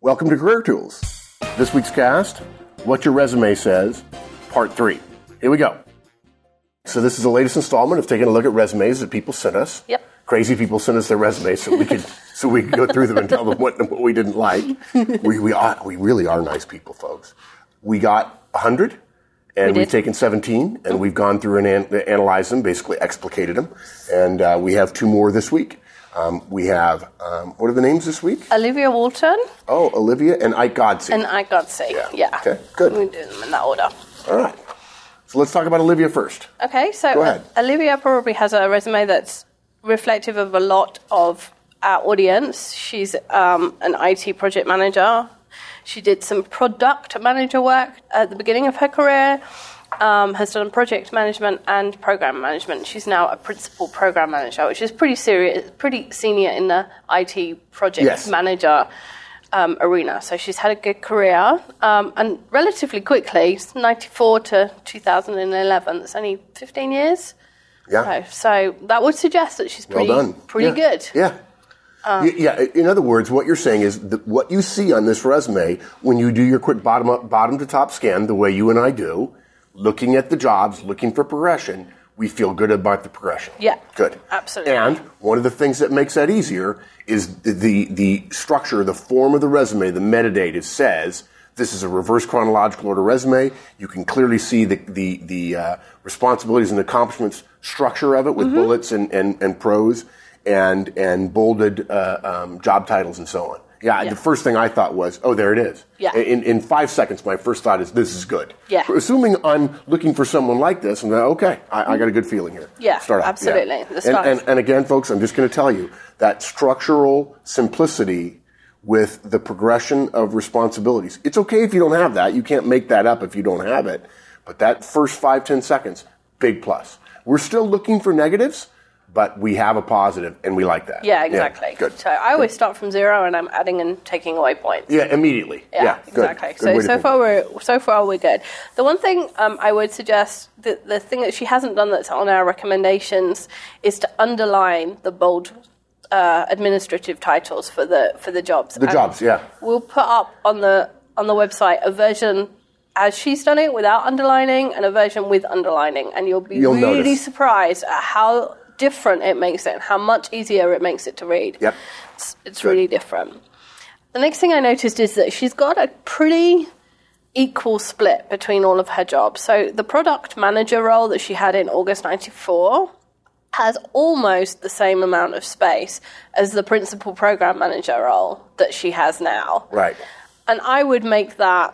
Welcome to Career Tools. This week's cast, What Your Resume Says, Part 3. Here we go. So this is the latest installment of taking a look at resumes that people sent us. Yep. Crazy people sent us their resumes so we could go through them and tell them what we didn't like. We really are nice people, folks. We got 100, and we've taken 17, and we've gone through and analyzed them, basically explicated them, and we have 2 more this week. We have, what are the names this week? Olivia Walton. Oh, Olivia and Ike Godsey. And Ike Godsey, yeah. Okay, good. We do them in that order. All right. So let's talk about Olivia first. Okay, so Go ahead. Olivia probably has a resume that's reflective of a lot of our audience. She's an IT project manager. She did some product manager work at the beginning of her career. Has done project management and program management. She's now a principal program manager, which is pretty senior in the IT project manager arena. So she's had a good career, and relatively quickly, 94 to 2011. That's only 15 years. Yeah. So that would suggest that she's pretty good. Yeah. In other words, what you're saying is that what you see on this resume when you do your quick bottom to top scan, the way you and I do, looking at the jobs, looking for progression, we feel good about the progression. Yeah. Good. Absolutely. And one of the things that makes that easier is the structure, the form of the resume, the metadata says this is a reverse chronological order resume. You can clearly see the responsibilities and accomplishments structure of it with bullets and pros and bolded job titles and so on. Yeah, the first thing I thought was, oh, there it is. Yeah. In 5 seconds, my first thought is, this is good. Yeah. Assuming I'm looking for someone like this, I'm going, okay, I got a good feeling here. Yeah, Start out. absolutely. Yeah. And again, folks, I'm just going to tell you that structural simplicity with the progression of responsibilities. It's okay if you don't have that. You can't make that up if you don't have it. But that first 5-10 seconds, big plus. We're still looking for negatives, but we have a positive, and we like that. Yeah, exactly. Yeah, good. So I always start from 0, and I'm adding and taking away points. Yeah, immediately. Yeah, exactly. Good. So far we're good. The one thing I would suggest, the thing that she hasn't done that's on our recommendations, is to underline the bold administrative titles for the jobs. The jobs, yeah. We'll put up on the website a version as she's done it without underlining, and a version with underlining, and you'll really notice. surprised at how different it makes it and how much easier it makes it to read. Yep. It's really different. The next thing I noticed is that she's got a pretty equal split between all of her jobs. So the product manager role that she had in August 94 has almost the same amount of space as the principal program manager role that she has now. Right. And I would make that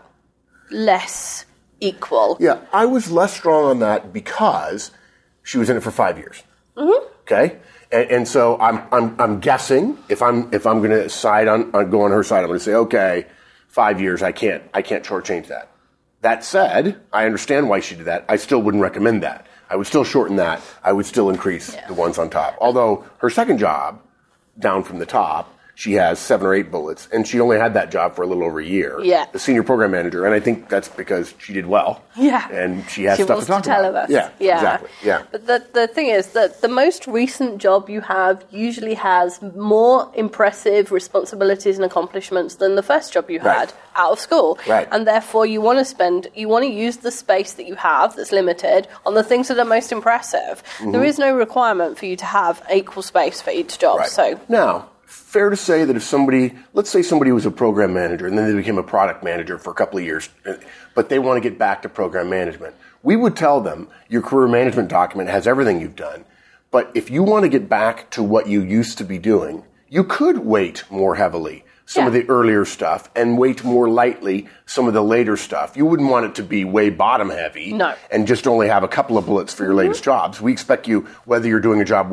less equal. Yeah, I was less strong on that because she was in it for 5 years. Mm-hmm. Okay, and so I'm guessing if I'm going to side on go on her side, I'm going to say, okay, 5 years, I can't shortchange that. That said, I understand why she did that. I still wouldn't recommend that. I would still shorten that. I would still increase the ones on top. Although her second job, down from the top, she has 7 or 8 bullets, and she only had that job for a little over a year. Yeah. The senior program manager, and I think that's because she did well. Yeah. And she has stuff to talk about. Us. Yeah, exactly. Yeah. But the thing is that the most recent job you have usually has more impressive responsibilities and accomplishments than the first job you had out of school. Right. And therefore you want to use the space that you have that's limited on the things that are most impressive. Mm-hmm. There is no requirement for you to have equal space for each job. Right. So now, fair to say that if let's say somebody was a program manager and then they became a product manager for a couple of years, but they want to get back to program management, we would tell them your career management document has everything you've done. But if you want to get back to what you used to be doing, you could weight more heavily some of the earlier stuff and weight more lightly some of the later stuff. You wouldn't want it to be way bottom heavy and just only have a couple of bullets for your latest jobs. We expect you, whether you're doing a job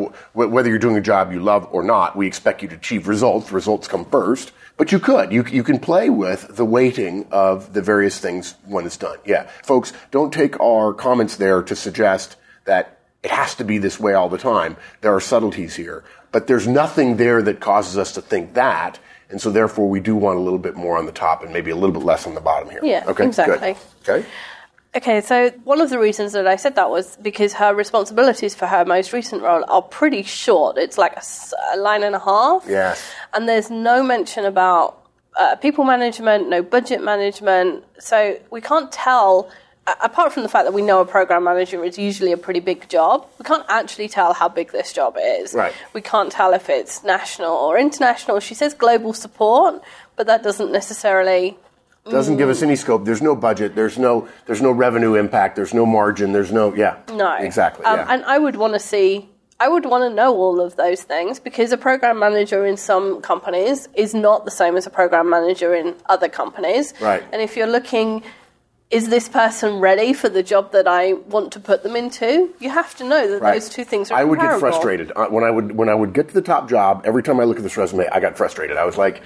you love or not, we expect you to achieve results. Results come first. But you can play with the weighting of the various things when it's done. Yeah. Folks, don't take our comments there to suggest that it has to be this way all the time. There are subtleties here. But there's nothing there that causes us to think that. And so, therefore, we do want a little bit more on the top and maybe a little bit less on the bottom here. Yeah, okay, exactly. Good. Okay. Okay, so one of the reasons that I said that was because her responsibilities for her most recent role are pretty short. It's like a line and a half. Yes. And there's no mention about people management, no budget management. So we can't tell, apart from the fact that we know a program manager is usually a pretty big job, we can't actually tell how big this job is. Right. We can't tell if it's national or international. She says global support, but that doesn't necessarily... Doesn't give us any scope. There's no budget. There's no revenue impact. There's no margin. There's no, No. Exactly, And I would want to know all of those things, because a program manager in some companies is not the same as a program manager in other companies. Right. And if you're looking, is this person ready for the job that I want to put them into? You have to know that those two things are I would comparable. get frustrated. When I would get to the top job, every time I look at this resume, I got frustrated. I was like,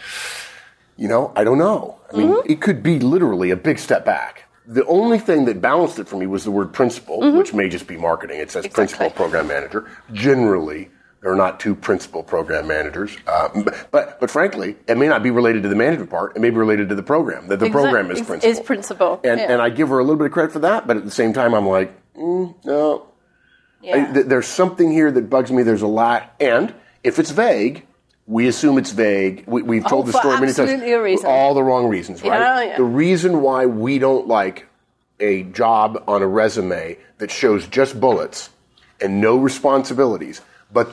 I don't know. I mean, it could be literally a big step back. The only thing that balanced it for me was the word principal, which may just be marketing. It says principal program manager. Generally, there are not two principal program managers. But frankly, it may not be related to the management part. It may be related to the program, that the program is principal. Is principal. And I give her a little bit of credit for that, but at the same time, I'm like, no. Yeah. There's something here that bugs me. There's a lot. And if it's vague... We assume it's vague. We've told the story many times. Absolutely a reason. All the wrong reasons, right? Yeah. The reason why we don't like a job on a resume that shows just bullets and no responsibilities, but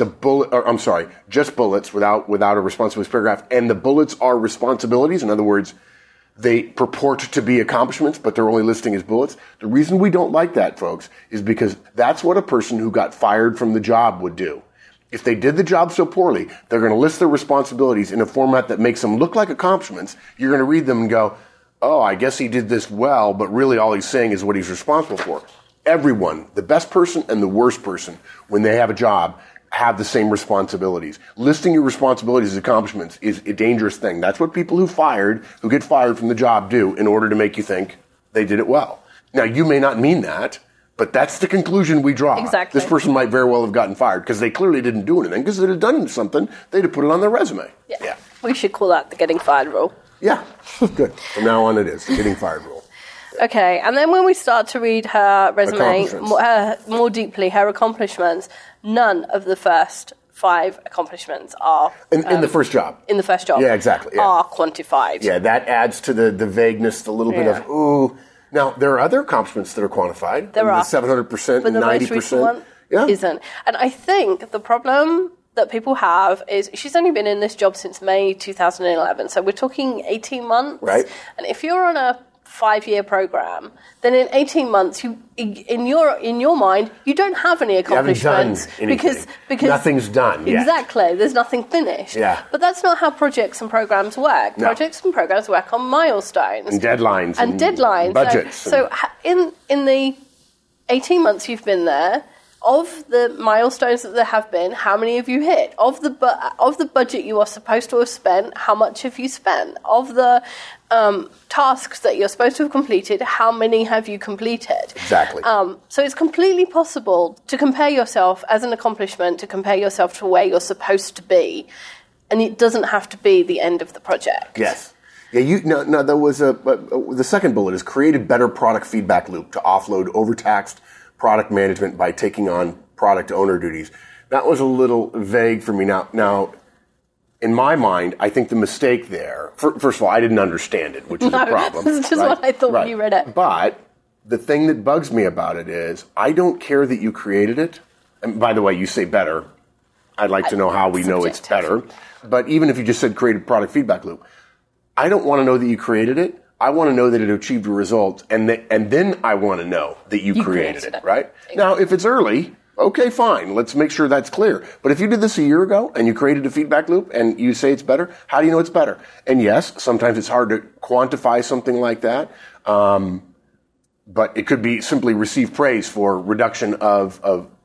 just bullets without a responsibilities paragraph, and the bullets are responsibilities. In other words, they purport to be accomplishments, but they're only listing as bullets. The reason we don't like that, folks, is because that's what a person who got fired from the job would do. If they did the job so poorly, they're going to list their responsibilities in a format that makes them look like accomplishments. You're going to read them and go, oh, I guess he did this well, but really all he's saying is what he's responsible for. Everyone, the best person and the worst person, when they have a job, have the same responsibilities. Listing your responsibilities as accomplishments is a dangerous thing. That's what people who get fired from the job do in order to make you think they did it well. Now, you may not mean that, but that's the conclusion we draw. Exactly. This person might very well have gotten fired because they clearly didn't do anything. Because if they'd have done something, they'd have put it on their resume. Yeah. We should call that the getting fired rule. Yeah. Good. From now on it is the getting fired rule. Okay. And then when we start to read her resume more deeply, her accomplishments, none of the first 5 accomplishments are... In the first job. In the first job. Yeah, exactly. Yeah. Are quantified. Yeah, that adds to the vagueness, the little bit of, ooh... Now, there are other accomplishments that are quantified. There are. The 700% and 90%. But the most recent one isn't. And I think the problem that people have is she's only been in this job since May 2011. So we're talking 18 months. Right. And if you're on a 5-year program, then in 18 months, in your mind, you don't have any accomplishments. You haven't done anything. Because nothing's done yet. Exactly. There's nothing finished. Yeah. But that's not how projects and programs work. No. Projects and programs work on milestones. And deadlines. And deadlines. Budgets. So in the 18 months you've been there, of the milestones that there have been, how many have you hit? Of the budget you are supposed to have spent, how much have you spent? Of the tasks that you're supposed to have completed, how many have you completed? Exactly. So it's completely possible to compare yourself as an accomplishment, to compare yourself to where you're supposed to be, and it doesn't have to be the end of the project. Yes. Yeah. Now there was the second bullet is create a better product feedback loop to offload overtaxed product management by taking on product owner duties. That was a little vague for me. Now, in my mind, I think the mistake there, first of all, I didn't understand it, which is a problem. That's just what I thought when you read it. But the thing that bugs me about it is I don't care that you created it. And by the way, you say better. I'd like to know how we know it's better. But even if you just said create a product feedback loop, I don't want to know that you created it. I want to know that it achieved a result, and then I want to know that you created it, right? Exactly. Now, if it's early, okay, fine. Let's make sure that's clear. But if you did this a year ago and you created a feedback loop and you say it's better, how do you know it's better? And yes, sometimes it's hard to quantify something like that, but it could be simply receive praise for reduction of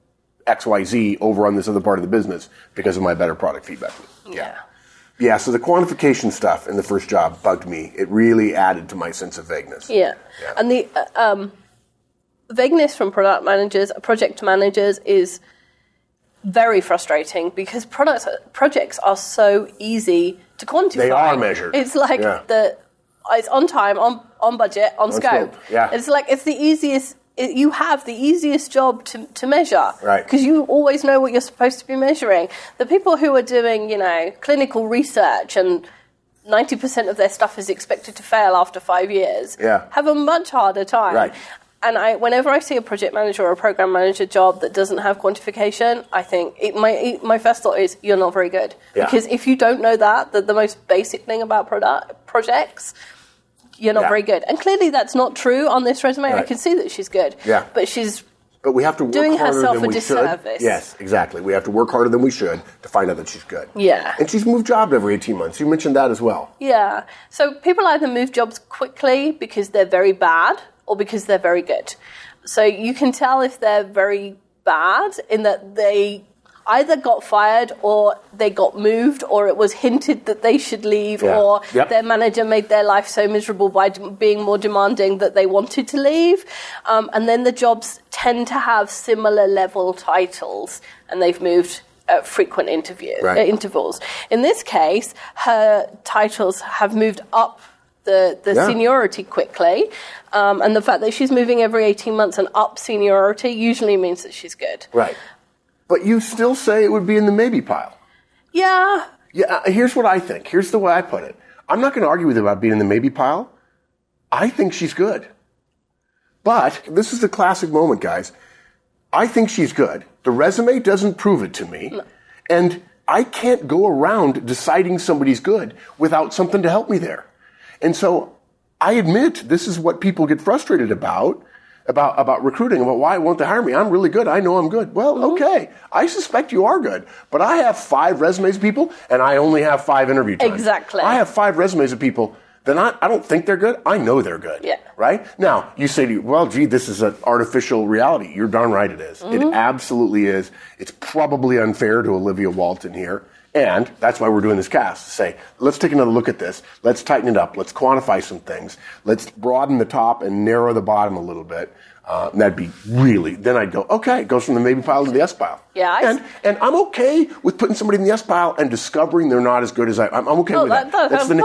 XYZ over on this other part of the business because of my better product feedback loop. Yeah. Yeah, so the quantification stuff in the first job bugged me. It really added to my sense of vagueness. Yeah. And the vagueness from product managers, project managers is very frustrating because projects are so easy to quantify. They are measured. It's like it's on time, on budget, on scope. Yeah. It's like it's the easiest. You have the easiest job to measure, right? Because you always know what you're supposed to be measuring. The people who are doing, clinical research and 90% of their stuff is expected to fail after 5 years, Yeah. have a much harder time. Right. And whenever I see a project manager or a program manager job that doesn't have quantification, I think my first thought is you're not very good. Yeah. Because if you don't know the most basic thing about projects, you're not very good. And clearly that's not true on this resume. Right. I can see that she's good. Yeah. But we have to work doing harder herself than a we disservice. should. Yes, exactly. We have to work harder than we should to find out that she's good. Yeah. And she's moved jobs every 18 months. You mentioned that as well. Yeah. So people either move jobs quickly because they're very bad or because they're very good. So you can tell if they're very bad in that they either got fired or they got moved or it was hinted that they should leave or their manager made their life so miserable by being more demanding that they wanted to leave. And then the jobs tend to have similar level titles and they've moved at frequent intervals. In this case, her titles have moved up the seniority quickly. And the fact that she's moving every 18 months and up seniority usually means that she's good. Right. But you still say it would be in the maybe pile. Yeah. Yeah. Here's what I think. Here's the way I put it. I'm not going to argue with you about being in the maybe pile. I think she's good. But this is the classic moment, guys. I think she's good. The resume doesn't prove it to me. No. And I can't go around deciding somebody's good without something to help me there. And so I admit this is what people get frustrated about recruiting, about why won't they hire me? I'm really good. I know I'm good. Well, okay. I suspect you are good. But I have 5 resumes of people, and I only have 5 interview times. Exactly. I have 5 resumes of people. Then I don't think they're good. I know they're good. Yeah. Right? Now, you say to you, well, gee, this is an artificial reality. You're darn right it is. It absolutely is. It's probably unfair to Olivia Walton here. And that's why we're doing this cast, to say, let's take another look at this. Let's tighten it up. Let's quantify some things. Let's broaden the top and narrow the bottom a little bit. And that'd be really, then I'd go, okay, it goes from the maybe pile to the yes pile. Yeah. And I'm okay with putting somebody in the yes pile and discovering they're not as good as I'm okay with that.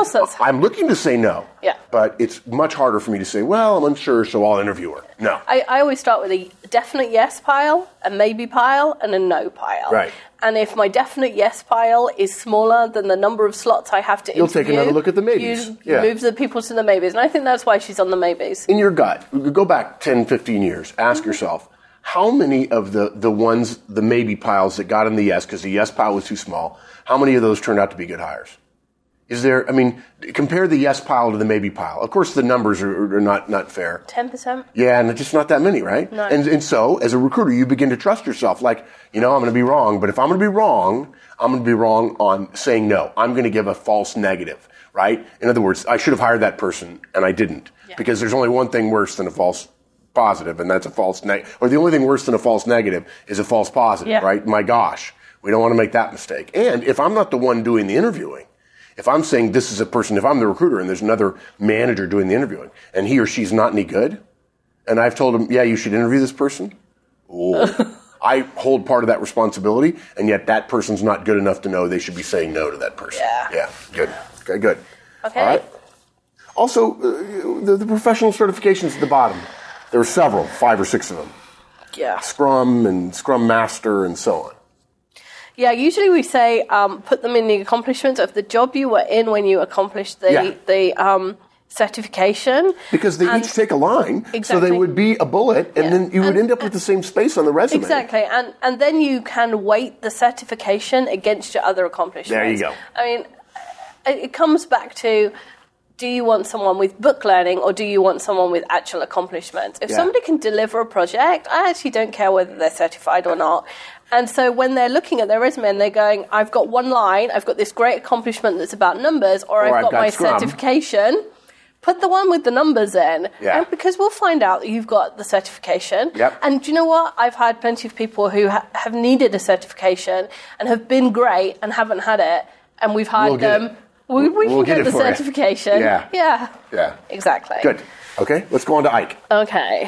I'm looking to say no. Yeah. But it's much harder for me to say, well, I'm unsure, so I'll interview her. No. I always start with a definite yes pile, a maybe pile, and a no pile. Right. And if my definite yes pile is smaller than the number of slots I have to interview, you'll take another look at the maybes. You move the people to the maybes. And I think that's why she's on the maybes. In your gut, go back 10, 15 years, ask yourself, how many of the ones, the maybe piles that got in the yes, because the yes pile was too small, how many of those turned out to be good hires? Is there, compare the yes pile to the maybe pile. Of course, the numbers are not fair. 10%? Yeah, and just not that many, right? No. And so, as a recruiter, you begin to trust yourself. Like, I'm going to be wrong, but if I'm going to be wrong, I'm going to be wrong on saying no. I'm going to give a false negative, right? In other words, I should have hired that person, and I didn't. Yeah. Because there's only one thing worse than a false positive, and that's a false negative. Or the only thing worse than a false negative is a false positive, right? My gosh, we don't want to make that mistake. And if I'm not the one doing the interviewing, if I'm saying this is a person, if I'm the recruiter and there's another manager doing the interviewing and he or she's not any good, and I've told him, yeah, you should interview this person, I hold part of that responsibility, and yet that person's not good enough to know they should be saying no to that person. Yeah, good. Okay, good. Okay. All right. Also, the professional certifications at the bottom. There are several, 5 or 6 of them. Yeah. Scrum and Scrum Master and so on. Yeah, usually we say put them in the accomplishments of the job you were in when you accomplished the certification. Because they each take a line, so they would be a bullet, and then you would end up with the same space on the resume. Exactly, and then you can weight the certification against your other accomplishments. There you go. It comes back to, do you want someone with book learning or do you want someone with actual accomplishments? If somebody can deliver a project, I actually don't care whether they're certified or not. And so when they're looking at their resume and they're going, I've got one line, I've got this great accomplishment that's about numbers, or I've got my Scrum certification, put the one with the numbers in. Yeah. And because we'll find out that you've got the certification. Yep. And do you know what? I've had plenty of people who have needed a certification and have been great and haven't had it, and we've hired them. We can get the certification. Yeah. Exactly. Good. Okay, let's go on to Ike. Okay.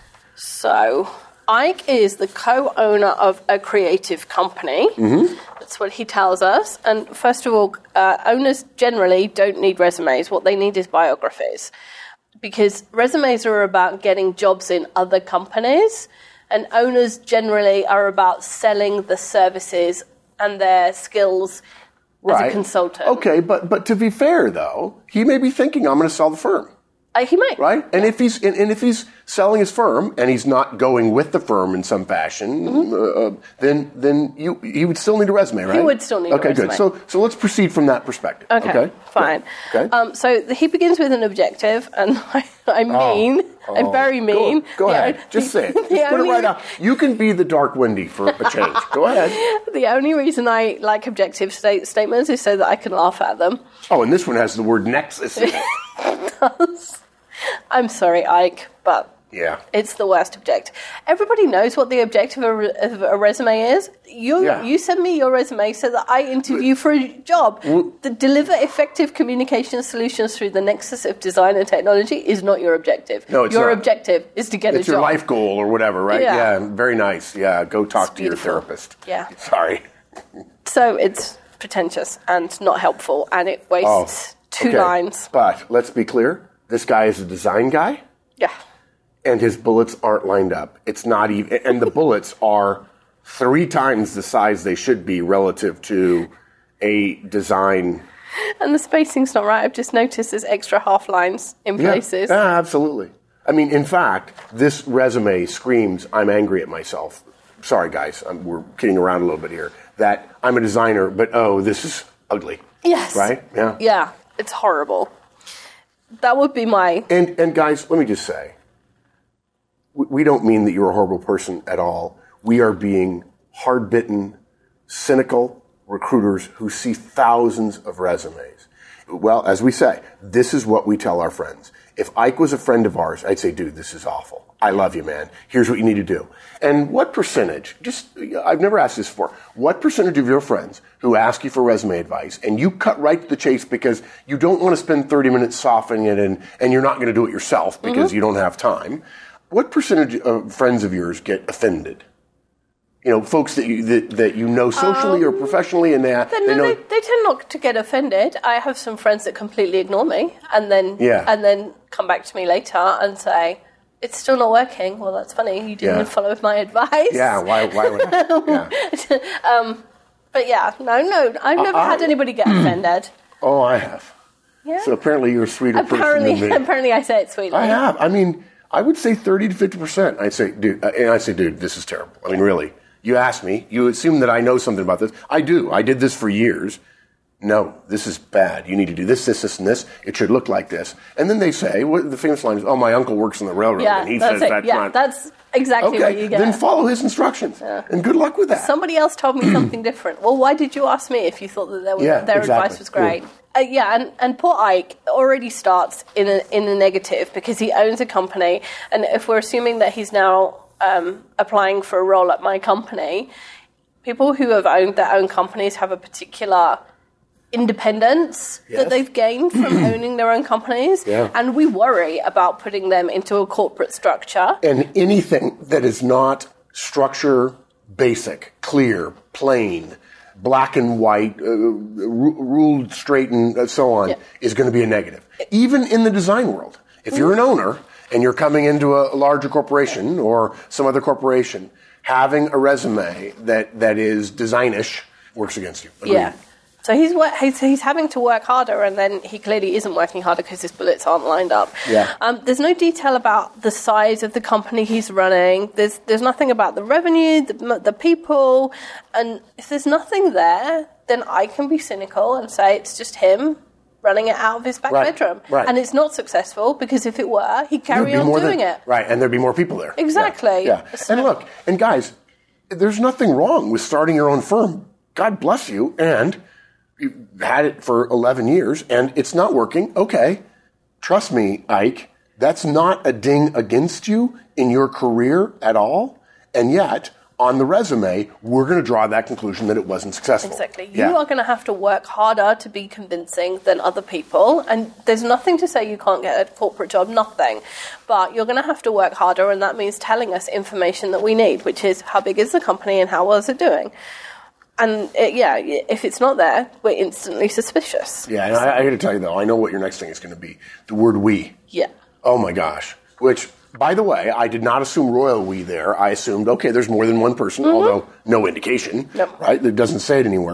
So Ike is the co-owner of a creative company. Mm-hmm. That's what he tells us. And first of all, owners generally don't need resumes. What they need is biographies. Because resumes are about getting jobs in other companies, and owners generally are about selling the services and their skills as a consultant. Okay, but to be fair, though, he may be thinking, I'm going to sell the firm. He might. Right? And if he's selling his firm and he's not going with the firm in some fashion, then he would still need a resume, right? He would still need a resume. Okay, good. So let's proceed from that perspective. Okay, fine. Okay. So he begins with an objective, and I'm mean. I'm very mean. Go ahead. Just say it. Just put it right out. You can be the dark Wendy for a change. Go ahead. The only reason I like objective statements is so that I can laugh at them. Oh, and this one has the word nexus in it. It does. I'm sorry, Ike, but it's the worst objective. Everybody knows what the objective of a resume is. You send me your resume so that I interview for a job. Deliver effective communication solutions through the nexus of design and technology is not your objective. No, it's your not. objective is to get a job. It's your life goal or whatever, right? Yeah. Very nice. Yeah, go talk to your therapist. Yeah. Sorry. So it's pretentious and not helpful, and it wastes two lines. But let's be clear. This guy is a design guy. Yeah. And his bullets aren't lined up. It's not even, and the bullets are 3 times the size they should be relative to a design. And the spacing's not right. I've just noticed there's extra half lines in places. Yeah, absolutely. I mean, in fact, this resume screams, I'm angry at myself. Sorry, guys, we're kidding around a little bit here. That I'm a designer, but this is ugly. Yes. Right? Yeah. Yeah, it's horrible. That would be my... And guys, let me just say, we don't mean that you're a horrible person at all. We are being hard-bitten, cynical recruiters who see thousands of resumes. Well, as we say, this is what we tell our friends. If Ike was a friend of ours, I'd say, dude, this is awful. I love you, man. Here's what you need to do. And what percentage, I've never asked this before, what percentage of your friends who ask you for resume advice and you cut right to the chase because you don't want to spend 30 minutes softening it and you're not going to do it yourself because you don't have time, what percentage of friends of yours get offended? You know, folks that you know socially or professionally, and they tend not to get offended. I have some friends that completely ignore me and then come back to me later and say, it's still not working. Well, that's funny. You didn't follow my advice. Yeah, why would I? Yeah. But yeah, no, I've never had anybody get offended. Oh, I have. Yeah. So apparently you're a sweeter person than me. Apparently I say it sweetly. I have. I mean, I would say 30 to 50%. I'd say, dude, this is terrible. I mean, really. You ask me. You assume that I know something about this. I do. I did this for years. No, this is bad. You need to do this, and this. It should look like this. And then they say, the famous line is, oh, my uncle works on the railroad, and he says that's not. That's exactly what you get. Then follow his instructions, and good luck with that. Somebody else told me something different. Well, why did you ask me if you thought that their advice was great? And poor Ike already starts in a negative because he owns a company, and if we're assuming that he's now applying for a role at my company, people who have owned their own companies have a particular independence that they've gained from owning their own companies, and we worry about putting them into a corporate structure. And anything that is not structure basic, clear, plain, black and white, ruled straight and so on, is going to be a negative. Even in the design world. If you're an owner and you're coming into a larger corporation or some other corporation, having a resume that is designish works against you. Agreed. Yeah. So he's having to work harder, and then he clearly isn't working harder because his bullets aren't lined up. Yeah. There's no detail about the size of the company he's running. There's nothing about the revenue, the people, and if there's nothing there, then I can be cynical and say it's just him running it out of his back bedroom. Right. And it's not successful because if it were, he'd carry on doing it. Right, and there'd be more people there. Exactly. Yeah. And look, and guys, there's nothing wrong with starting your own firm. God bless you, and you've had it for 11 years, and it's not working. Okay, trust me, Ike, that's not a ding against you in your career at all, and yet on the resume, we're going to draw that conclusion that it wasn't successful. Exactly. You are going to have to work harder to be convincing than other people. And there's nothing to say you can't get a corporate job, nothing. But you're going to have to work harder, and that means telling us information that we need, which is how big is the company and how well is it doing. And, if it's not there, we're instantly suspicious. Yeah, and I got to tell you, though, I know what your next thing is going to be. The word we. Yeah. Oh, my gosh. Which, by the way, I did not assume royal we there. I assumed, okay, there's more than one person, although no indication, right? It doesn't say it anywhere.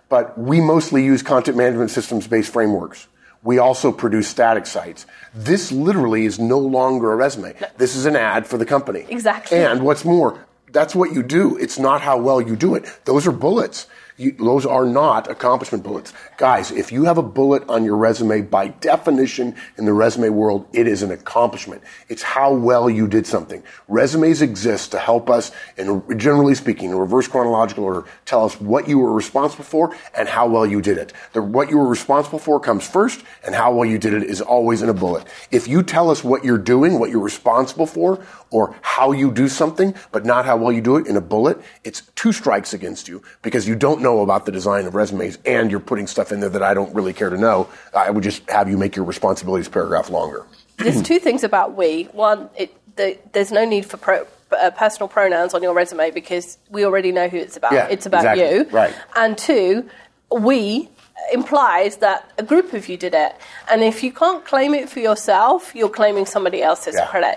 but we mostly use content management systems-based frameworks. We also produce static sites. This literally is no longer a resume. No. This is an ad for the company. Exactly. And what's more, that's what you do. It's not how well you do it. Those are bullets. Those are not accomplishment bullets. Guys, if you have a bullet on your resume, by definition in the resume world, it is an accomplishment. It's how well you did something. Resumes exist to help us, and generally speaking, in reverse chronological order, tell us what you were responsible for and how well you did it. What you were responsible for comes first, and how well you did it is always in a bullet. If you tell us what you're doing, what you're responsible for, or how you do something, but not how well you do it in a bullet, it's 2 strikes against you because you don't know about the design of resumes and you're putting stuff in there that I don't really care to know. I would just have you make your responsibilities paragraph longer. There's 2 things about we. One, there's no need for personal pronouns on your resume because we already know who it's about. Yeah, it's about exactly. you. Right. And 2, we implies that a group of you did it. And if you can't claim it for yourself, you're claiming somebody else's credit.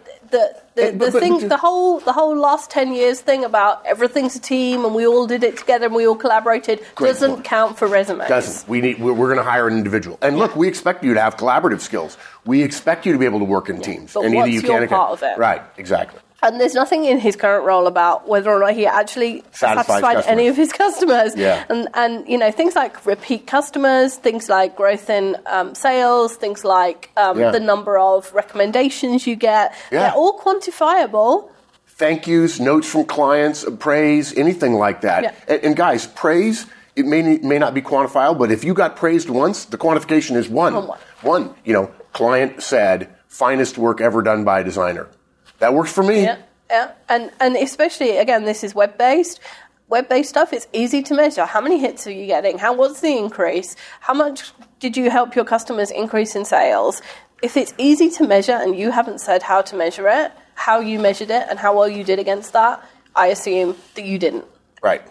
The whole last 10 years thing about everything's a team and we all did it together and we all collaborated doesn't count for resumes. Doesn't. We're going to hire an individual. And look, we expect you to have collaborative skills. We expect you to be able to work in teams. But and what's either you your can part of it? Right, exactly. And there's nothing in his current role about whether or not he actually satisfied any of his customers. Yeah. And things like repeat customers, things like growth in sales, things like the number of recommendations you get. Yeah. They're all quantifiable. Thank yous, notes from clients, praise, anything like that. Yeah. And guys, praise, it may not be quantifiable, but if you got praised once, the quantification is one. One. Client said, finest work ever done by a designer. That works for me. Yeah. And especially, again, this is web-based. Web-based stuff, it's easy to measure. How many hits are you getting? What's the increase? How much did you help your customers increase in sales? If it's easy to measure and you haven't said how to measure it, how you measured it, and how well you did against that, I assume that you didn't. Right.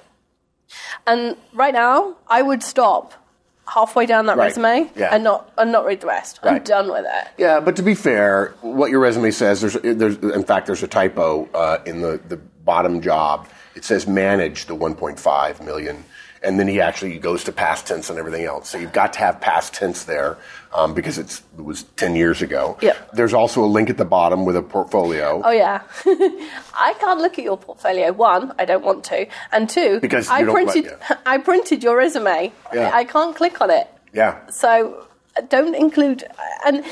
And right now, I would stop halfway down that resume and not read the rest. I'm done with it. Yeah, but to be fair, what your resume says, there's a typo in the bottom job. It says manage the 1.5 million, and then he actually goes to past tense and everything else. So you've got to have past tense there because it was 10 years ago. Yep. There's also a link at the bottom with a portfolio. Oh, yeah. I can't look at your portfolio. 1, I don't want to. And 2, because I printed your resume. Yeah. I can't click on it. Yeah. So don't include... And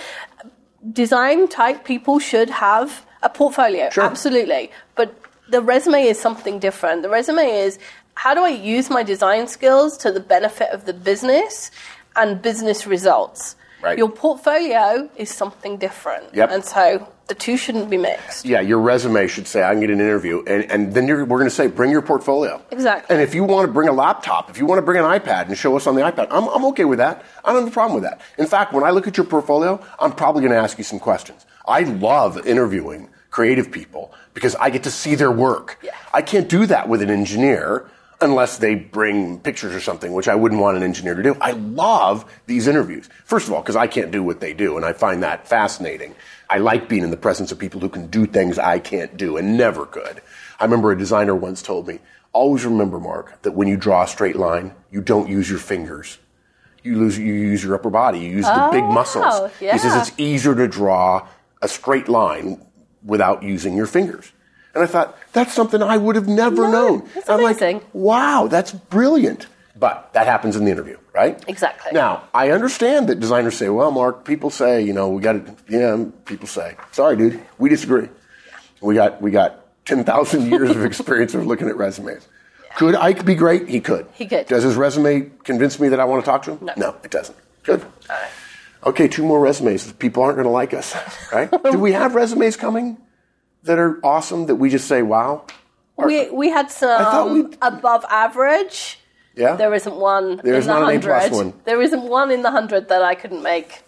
design type people should have a portfolio. Sure. Absolutely. But the resume is something different. The resume is, how do I use my design skills to the benefit of the business and business results? Right. Your portfolio is something different. Yep. And so the two shouldn't be mixed. Yeah, your resume should say, I can get an interview. And then we're going to say, bring your portfolio. Exactly. And if you want to bring a laptop, if you want to bring an iPad and show us on the iPad, I'm okay with that. I don't have a problem with that. In fact, when I look at your portfolio, I'm probably going to ask you some questions. I love interviewing creative people because I get to see their work. Yeah. I can't do that with an engineer unless they bring pictures or something, which I wouldn't want an engineer to do. I love these interviews. First of all, because I can't do what they do, and I find that fascinating. I like being in the presence of people who can do things I can't do and never could. I remember a designer once told me, always remember, Mark, that when you draw a straight line, you don't use your fingers. You use your upper body. You use the big muscles. Yeah. He says it's easier to draw a straight line without using your fingers. And I thought, that's something I would have never known. That's amazing. I'm like, wow, that's brilliant. But that happens in the interview, right? Exactly. Now, I understand that designers say, well, Mark, people say, we got to, people say. Sorry, dude, we disagree. We got 10,000 years of experience of looking at resumes. Yeah. Could Ike be great? He could. He could. Does his resume convince me that I want to talk to him? No, it doesn't. Good. All right. Okay, 2 more resumes. People aren't going to like us, right? Do we have resumes coming that are awesome that we just say, wow? We had some above average. Yeah. There isn't one There's in the not an 100. A+ one. There isn't one in the 100 that I couldn't make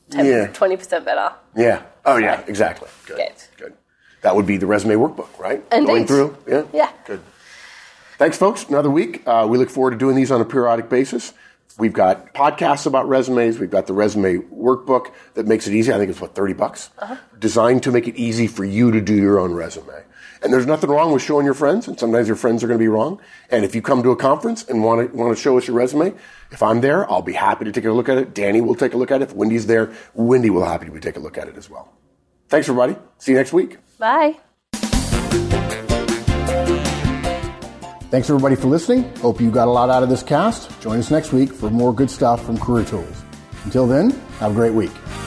20% better. Yeah. Oh, yeah, exactly. Good. That would be the resume workbook, right? Indeed. Going through? Yeah. Yeah. Good. Thanks, folks. Another week. We look forward to doing these on a periodic basis. We've got podcasts about resumes. We've got the resume workbook that makes it easy. I think it's, $30? Designed to make it easy for you to do your own resume. And there's nothing wrong with showing your friends, and sometimes your friends are going to be wrong. And if you come to a conference and want to show us your resume, if I'm there, I'll be happy to take a look at it. Danny will take a look at it. If Wendy's there, Wendy will happy to take a look at it as well. Thanks, everybody. See you next week. Bye. Thanks, everybody, for listening. Hope you got a lot out of this cast. Join us next week for more good stuff from Career Tools. Until then, have a great week.